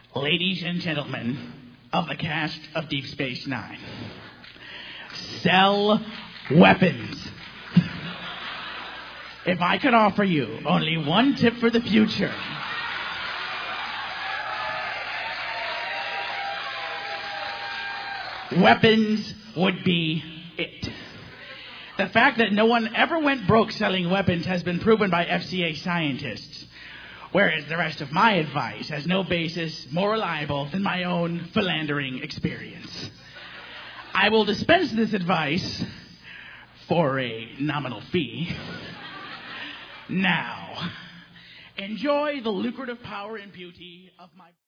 Ladies and gentlemen of the cast of Deep Space Nine, sell weapons. If I could offer you only one tip for the future, weapons would be it. The fact that no one ever went broke selling weapons has been proven by FCA scientists, whereas the rest of my advice has no basis more reliable than my own philandering experience. I will dispense this advice for a nominal fee. Now, enjoy the lucrative power and beauty of my...